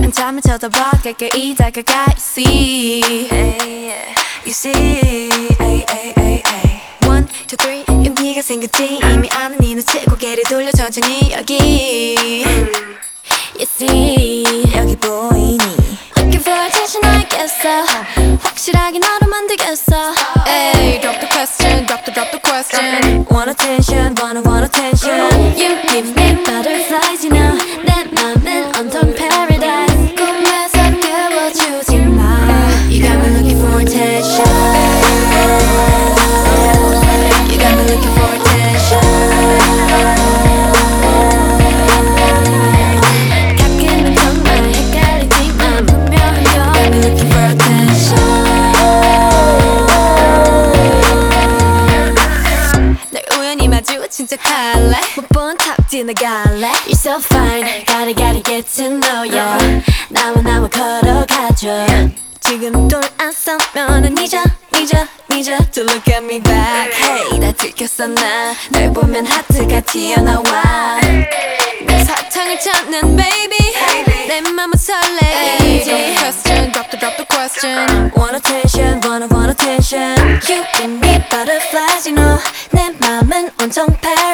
한참을 쳐다봐 가까이 다가가 You see You see One, two, three 용기가 생겼지 이미 아는 네 눈치 고개를 돌려 천천히 여기 You see 여기 보이니 Looking for attention 알겠어 확실하게 너로 만들겠어 Ay, drop the question, drop the question Want attention, want attention You give me butterflies, you know 내 맘은 온통 paradise 꿈에서 깨워주지 마 You got me looking for attention You got me looking for attention 가끔은 정말 헷갈리지만 분명한 건 You got me looking for attention 널 우연히 마주친 척할래 못 본 탑 지나갈래 You're so fine gotta get to know ya 나와 걸어가줘 지금 돌아서면은 잊어 To look at me back Hey 다 들켰어 나 널 보면 하트가 튀어나와 내 사탕을 찾는 baby 내 맘은 설레이지 Drop the question Want attention want attention You give me butterflies you know 내 맘은 온통 paradise